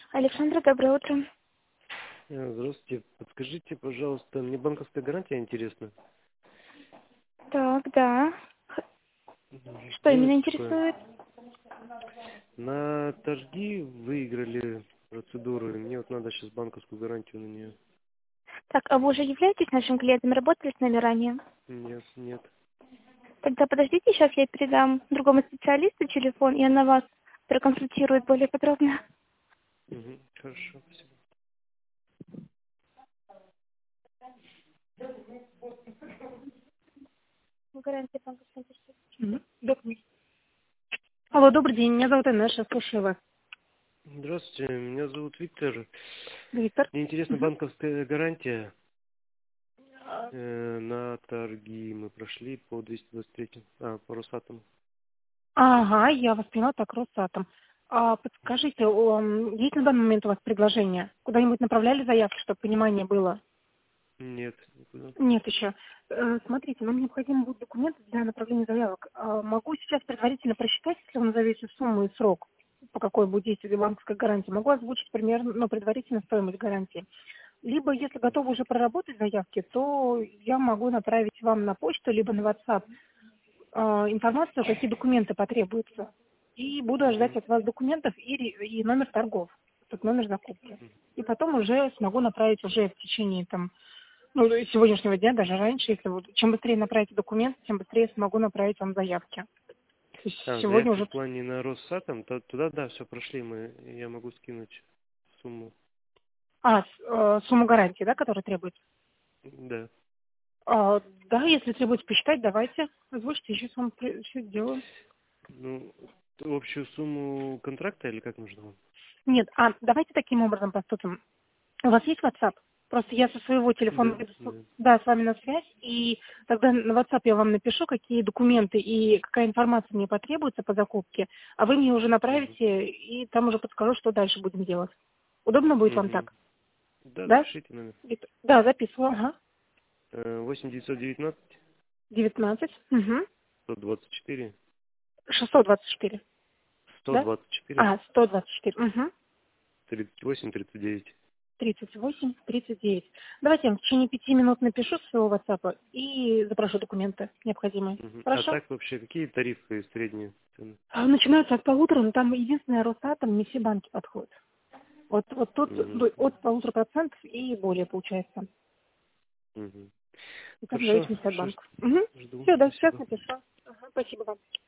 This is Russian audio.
Александра, доброе утро. Здравствуйте. Подскажите, пожалуйста, мне банковская гарантия интересна. Так, да. Что именно Делается такое. интересует? На торги выиграли процедуру, и мне вот надо сейчас банковскую гарантию на нее. Так, а вы уже являетесь нашим клиентом, работали с нами ранее? Нет, нет. Тогда подождите, сейчас я передам другому специалисту телефон, и она вас проконсультирует более подробно. Угу, хорошо, спасибо. Гарантия банковской интересует. Алло, добрый день, меня зовут Инесса, слушаю вас. Здравствуйте, меня зовут Виктор. Виктор. Мне интересна Мгм. банковская гарантия. На торги мы прошли по 223, по Росатому. Ага, я вас поняла, так, Росатом. Подскажите, есть на данный момент у вас предложение? Куда-нибудь направляли заявки, чтобы понимание было? Нет, никуда. Нет еще. Смотрите, нам необходимы будут документы для направления заявок. Могу сейчас предварительно просчитать, если вы назовете сумму и срок, по какой будет действовать банковская гарантия. Могу озвучить примерно, предварительно стоимость гарантии. Либо, если готовы уже проработать заявки, то я могу направить вам на почту, либо на WhatsApp информацию, какие документы потребуются. И буду ожидать Угу. от вас документов и номер торгов, тут номер закупки. И потом уже смогу направить уже в течение сегодняшнего дня, даже раньше, если чем быстрее направите документы, тем быстрее смогу направить вам заявки. То есть сегодня Заявки уже... в плане на Россатом, туда, да, все прошли мы. Я могу скинуть сумму. Сумму гарантии, да, которая требуется? Да. Да, если требуется посчитать, давайте, озвучьте, сейчас вам все сделаю. Ну, общую сумму контракта или как нужно вам? Нет, давайте таким образом поступим. У вас есть WhatsApp? Просто я со своего телефона Да, выйду да. с вами на связь, и тогда на WhatsApp я вам напишу, какие документы и какая информация мне потребуется по закупке, а вы мне уже Угу. направите, и там уже подскажу, что дальше будем делать. Удобно будет вам Угу. так? Да, Да? запишите номер. Да, записываю, ага. 8 919 19, 124 624, да? 124 124, 38 39. 38, 39. Давайте я вам в течение 5 минут напишу с своего WhatsApp и запрошу документы необходимые. Угу. А Хорошо? так вообще какие тарифы средние цены? Начинаются от 1,5, но там единственное, Росатом, не все банки подходят. Вот тут Угу. от 1,5% и более получается. Угу. И там в Хорошо, зависимости от все, банков. жду. Все, да, сейчас Спасибо. напишу. Ага, спасибо вам.